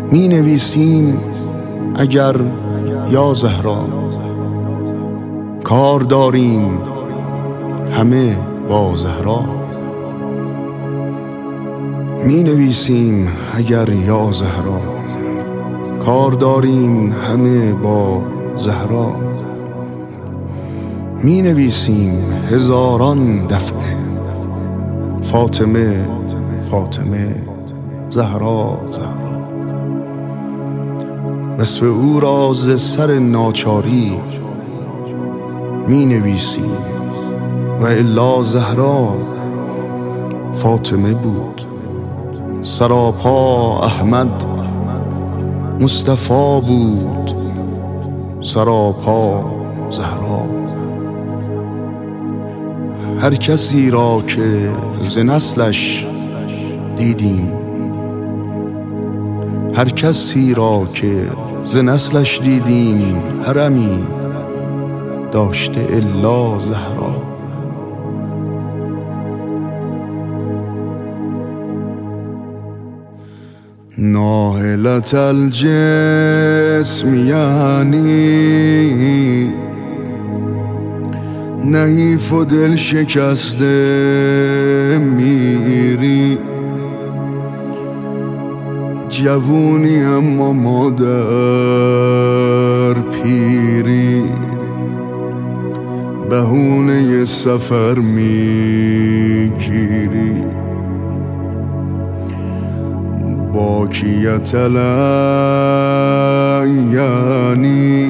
می نویسیم اگر یا زهرا، کار داریم همه با زهرا. می نویسیم اگر یا زهرا، کار داریم همه با زهرا. می نویسیم هزاران دفعه فاطمه فاطمه، زهرا زهرا. نصف او را ز سر ناچاری می نویسیم و الا زهرا فاطمه بود. سراپا احمد مصطفی بود، سراپا زهرا. هر کسی را که ز نسلش دیدیم، هر کسی را که ز نسلش دیدیم، حرمی داشته الا زهرا. ناهلت الجسم یعنی نحیف و دل شکسته میری. جوونی اما مادر پیری، بهونه سفر میگیری. باکیت یعنی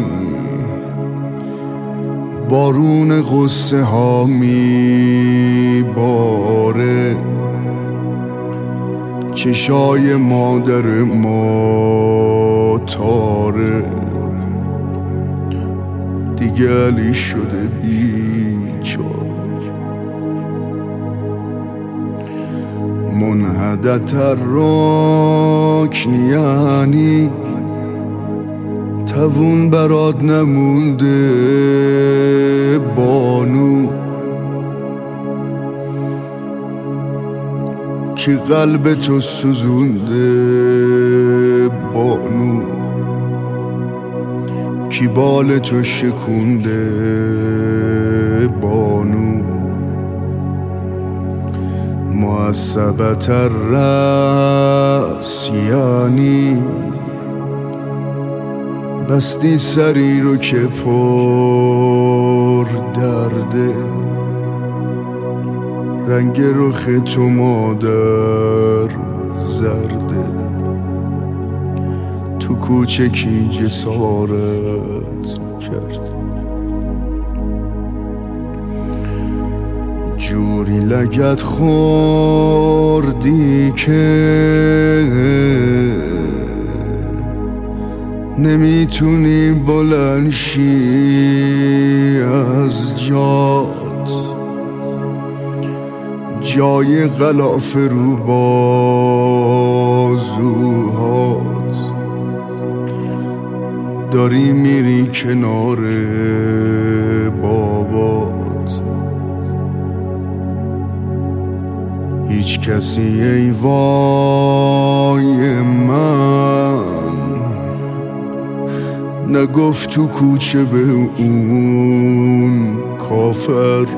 بارون غصه ها میباره. چشای مادر ما تاره، دیگه علی شده بیچاره. منحدت الرکن یعنی توون برات نمونده بانو، که قلب تو سوزونده بانو، کی بال تو شکونده بانو. معصبت الرأس یعنی بستی سری رو که پر درده. رنگ رخ تو مادر زرده، تو کوچکی جسارت کرده. جوری لگت خوردی که نمیتونی بلند شی از جات. جای غلاف رو بازوهات، داری میری کنار بابات. هیچ کسی ای وای من نگفت تو کوچه به اون کافر.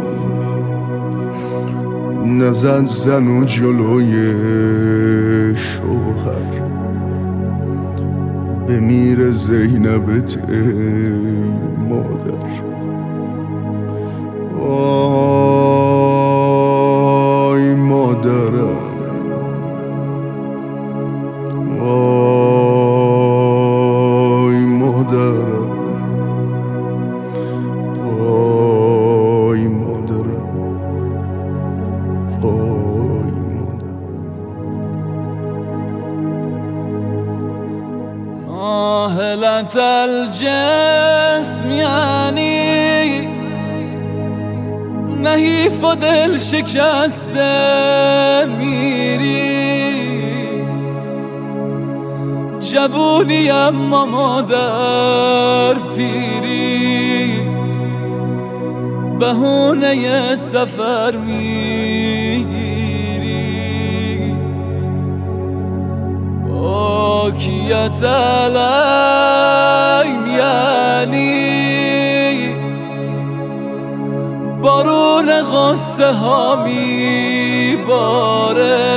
نزد زن و جلوی شوهر، بمیر زینبت ای مادر. وای مادرم، وای مادرم، وای مادرم، وای مادرم. ناهلت الجسم یعنی نحیف و دل شکسته میری. جوونی اما مادر پیری، بهونه سفر میگیری. پاکیت علیم یعنی بارون غصه ها میباره،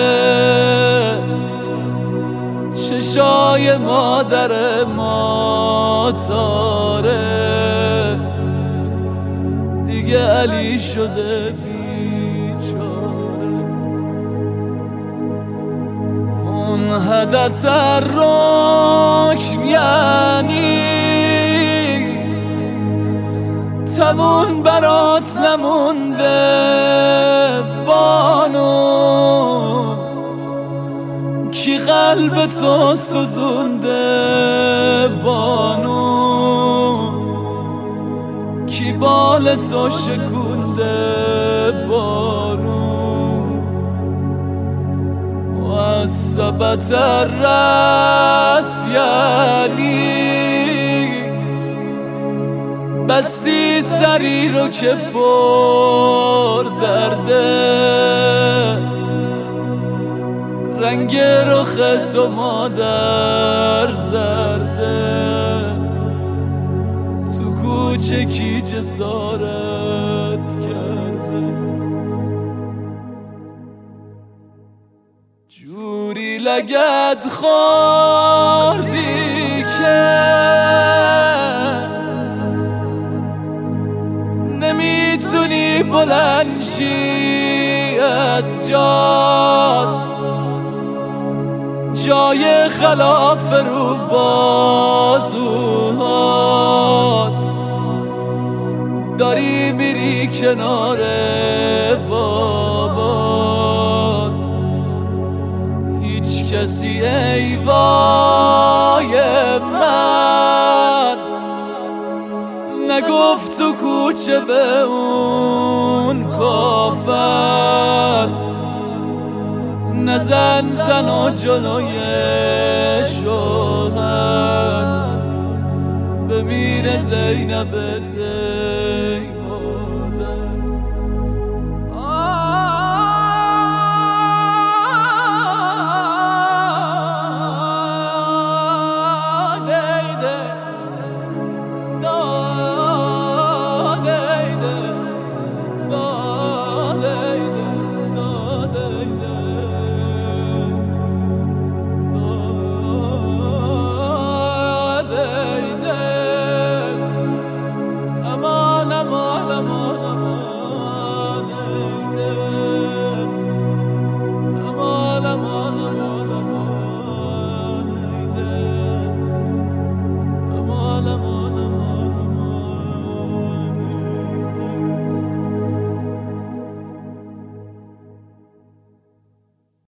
چشای مادر ما تاره، دیگه علی شده بیچاره. اون حدت رکن یعنی تمون برات نمونده بانو، کی قلب تو سوزونده بانو، کی بال تو شکونده بانو. و از ثبت الرأس یعنی بستی سری رو که پر درده، رنگ رخ تو مادر زرده، تو کوچه کی جسارت کرده. جوری لگد خوردی که نمیتونی بلند شی از جات، جای خلاف رو بازوهات، داری میری کنار بابات. هیچ کسی ای وای من نگفت تو کوچه به اون کافر، نزن زن و جلوی شوهر، بمیره زینبت